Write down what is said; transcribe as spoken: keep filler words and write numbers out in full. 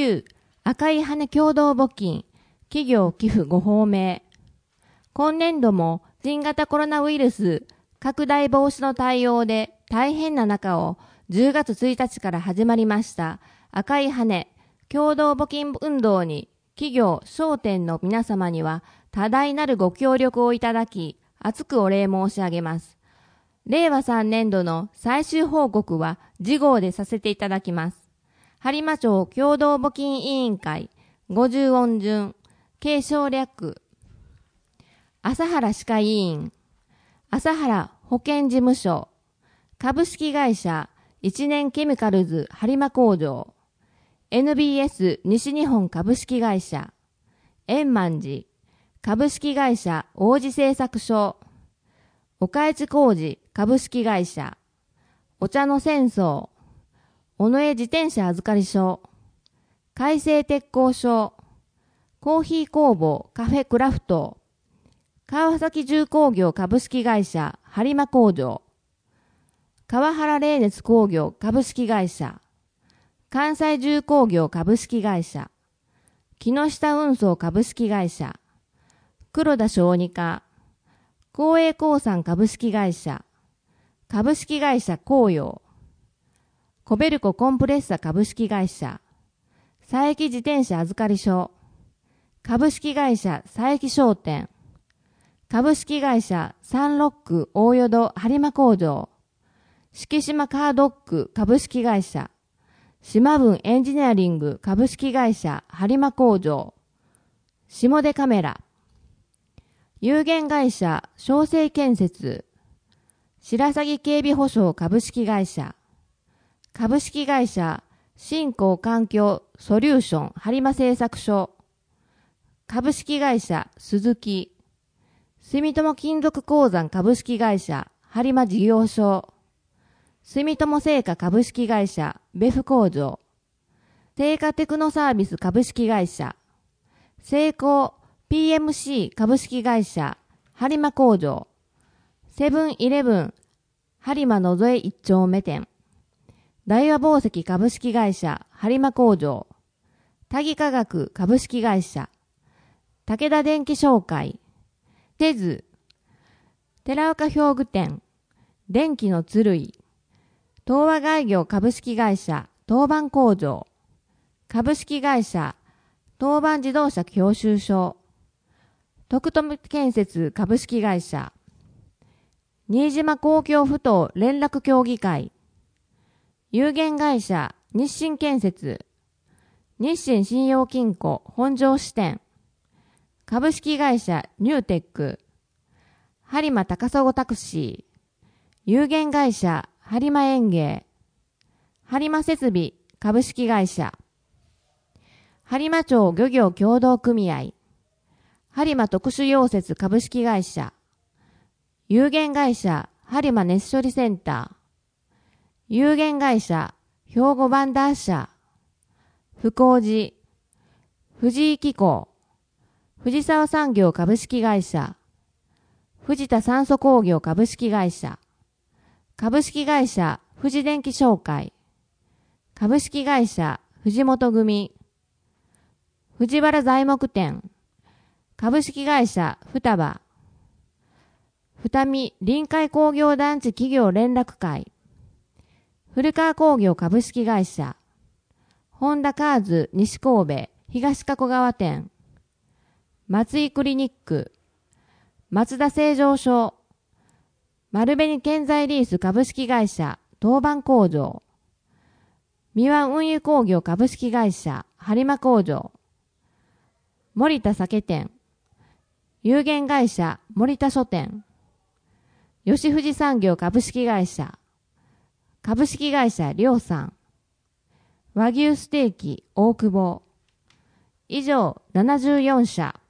きゅう赤い羽共同募金企業寄付ごほうめい。今年度も新型コロナウイルス拡大防止の対応で大変な中をじゅうがつついたちから始まりました赤い羽共同募金運動に企業商店の皆様には多大なるご協力をいただき厚くお礼申し上げます。れいわさんねんどの最終報告は次号でさせていただきます。播磨町共同募金委員会ごじゅう音順継承略朝原歯科医院朝原保健事務所株式会社一年ケミカルズ播磨工場 エヌビーエス 西日本株式会社円満寺株式会社王子製作所岡市工事株式会社お茶の戦争尾上自転車預かり所海星鉄工所コーヒー工房カフェクラフト川崎重工業株式会社播磨工場川原冷熱工業株式会社関西重工業株式会社木下運送株式会社黒田小児科光栄興産株式会社株式会社紅葉コベルココンプレッサ株式会社佐伯自転車預かり所株式会社佐伯商店株式会社サンロック大淀播磨工場敷島カードック株式会社島分エンジニアリング株式会社播磨工場下出カメラ有限会社小生建設白鷺警備保障株式会社株式会社新興環境ソリューション播磨製作所株式会社鈴木住友金属鉱山株式会社播磨事業所住友製菓株式会社ベフ工場製菓テクノサービス株式会社セイコー ピーエムシー 株式会社播磨工場セブンイレブン播磨野添一丁目店大和宝石株式会社播磨工場タギ化学株式会社武田電機商会テズ寺岡表具店電気の鶴井東和外業株式会社東板工場株式会社東板自動車教習所徳富建設株式会社新島公共ふ頭連絡協議会有限会社日清建設日清信用金庫本庄支店株式会社ニューテック播磨高砂タクシー有限会社播磨園芸播磨設備株式会社播磨町漁業協同組合播磨特殊溶接株式会社有限会社播磨熱処理センター有限会社兵庫バンダー社福光寺藤井機構藤沢産業株式会社藤田酸素工業株式会社株式会社富士電機商会株式会社藤本組藤原材木店株式会社双葉二見臨海工業団地企業連絡会古川工業株式会社ホンダカーズ西神戸東加古川店松井クリニック松田製造所丸紅建材リース株式会社東板工場三輪運輸工業株式会社播磨工場森田酒店有限会社森田書店吉藤産業株式会社株式会社亮さん和牛ステーキ大久保以上ななじゅうよんしゃ